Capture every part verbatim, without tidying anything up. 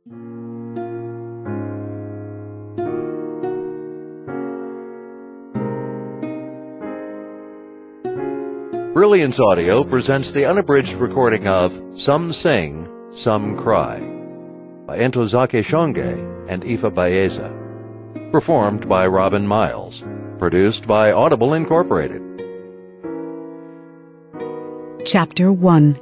Brilliance Audio presents the unabridged recording of Some Sing, Some Cry by Ntozake Shange and Ifa Baeza. Performed by Robin Miles. Produced by Audible Incorporated. Chapter one.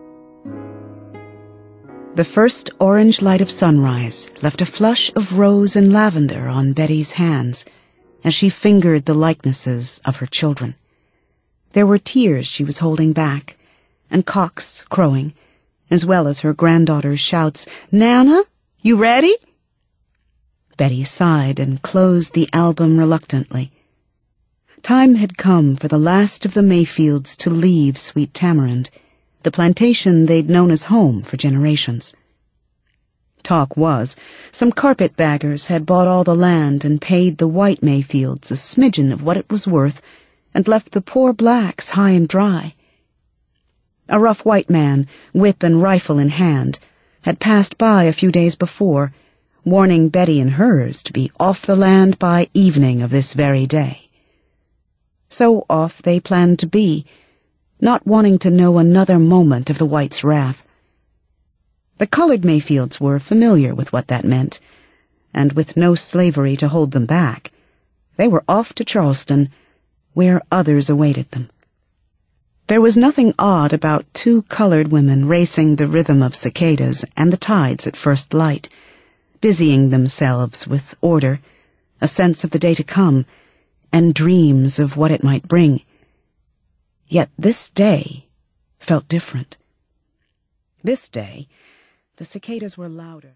The first orange light of sunrise left a flush of rose and lavender on Betty's hands as she fingered the likenesses of her children. There were tears she was holding back, and cocks crowing, as well as her granddaughter's shouts, "Nana, you ready?" Betty sighed and closed the album reluctantly. Time had come for the last of the Mayfields to leave Sweet Tamarind, the plantation they'd known as home for generations. Talk was, some carpetbaggers had bought all the land and paid the white Mayfields a smidgen of what it was worth and left the poor blacks high and dry. A rough white man, whip and rifle in hand, had passed by a few days before, warning Betty and hers to be off the land by evening of this very day. So off they planned to be, not wanting to know another moment of the whites' wrath. The colored Mayfields were familiar with what that meant, and with no slavery to hold them back, they were off to Charleston, where others awaited them. There was nothing odd about two colored women racing the rhythm of cicadas and the tides at first light, busying themselves with order, a sense of the day to come, and dreams of what it might bring. Yet this day felt different. This day, the cicadas were louder.